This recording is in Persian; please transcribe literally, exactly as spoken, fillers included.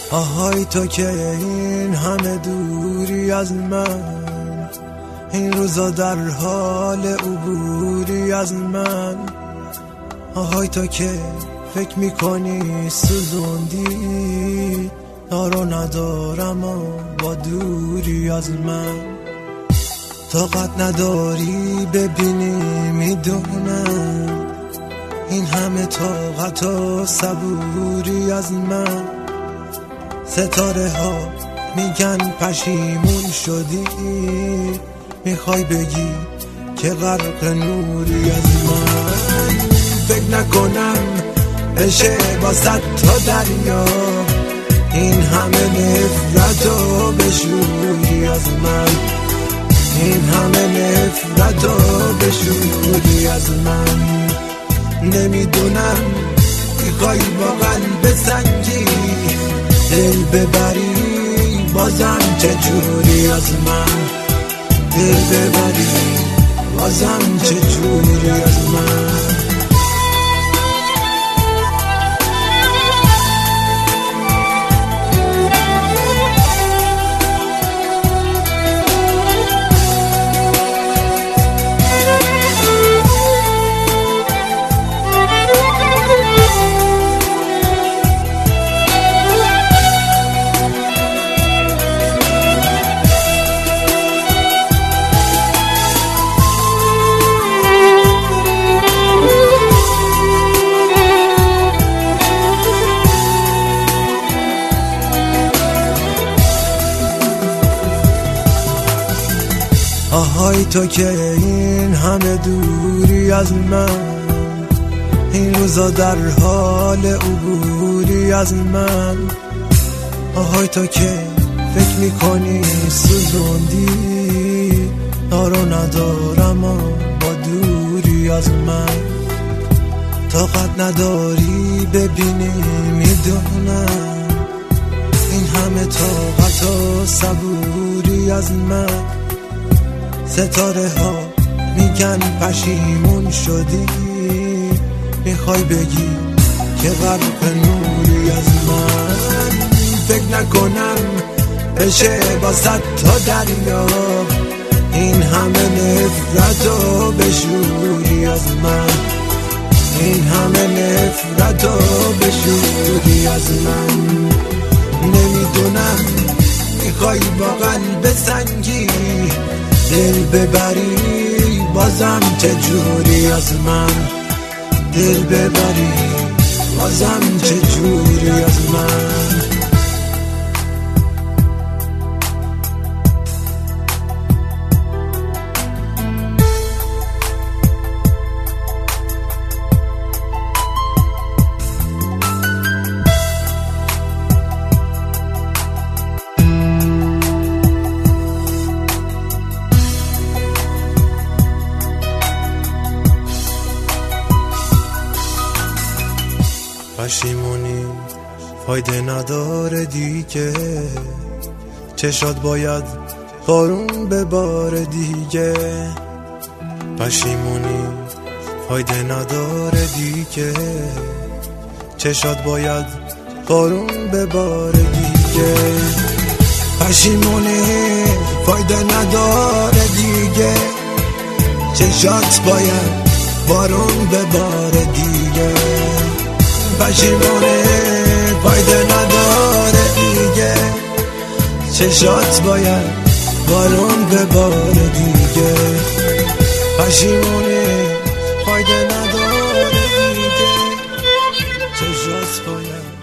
آهای تو که این همه دوری از من، این روزا در حال عبوری از من. آهای تو که فکر میکنی سوزوندی، یارو ندارم و با دوری از من. طاقت نداری ببینی میدونم، این همه طاقت و صبوری از من. ستاره ها میگن پشیمون شدی، میخوای بگی که غرق نوری از من. فکر نکنم بشه با صد تا دریا، این همه نفرت و بشوری از من، این همه نفرت و بشوری از من. نمیدونم میخوای با قلب سنگی دل ببری، بازم چجوری از من دل ببری، بازم چجوری از من. آهای تو که این همه دوری از من، این روزا در حال عبوری از من. آهای تو که فکر میکنی سوزوندی، یارو ندارم و با دوری از من. طاقت نداری ببینی میدونم، این همه طاقت و صبوری از من. ستاره ها میگن پشیمون شدی، میخوای بگی که غرق نوری از من. فکر نکنم بشه با صد تا دریا، این همه نفرت و بشوری از من، این همه نفرت و بشوری از من. نمیدونم میخوای با قلب سنگی دل ببری، بازم چجوری از من دل ببری، بازم چجوری از من. پشیمونی فایده نداره دیگه، چشات باید بارون بباره دیگه. پشیمونی فایده نداره دیگه، چشات باید بارون بباره دیگه. پشیمونی فایده نداره دیگه، چشات باید بارون بباره دیگه. پشیمونه فایده نداره دیگه، چشات باید بارون بباره دیگه. پشیمونه فایده نداره دیگه، چشات باید